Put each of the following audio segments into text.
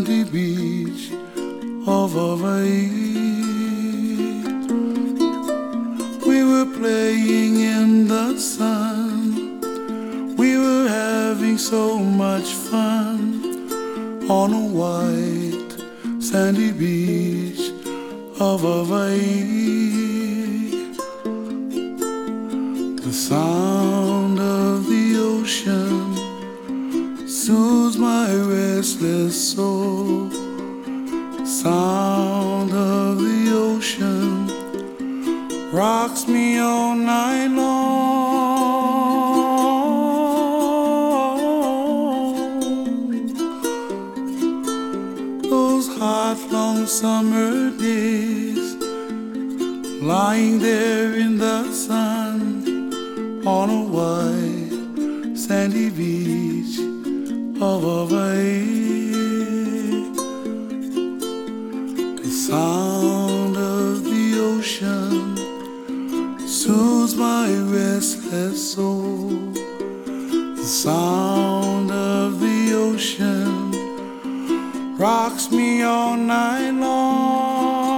sandy beach of Hawaii. We were playing in the sun, we were having so much fun on a white sandy beach of Hawaii. The sound of the ocean soothes my restless soul. Sound of the ocean rocks me all night long. Those hot, long summer days, lying there in the sun on a white sandy beach of Hawaii. The sound of the ocean soothes my restless soul. The sound of the ocean rocks me all night long.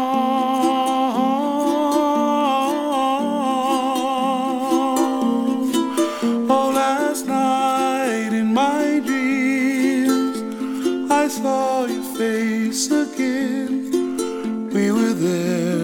Oh, last night in my dreams I saw your face again. We were there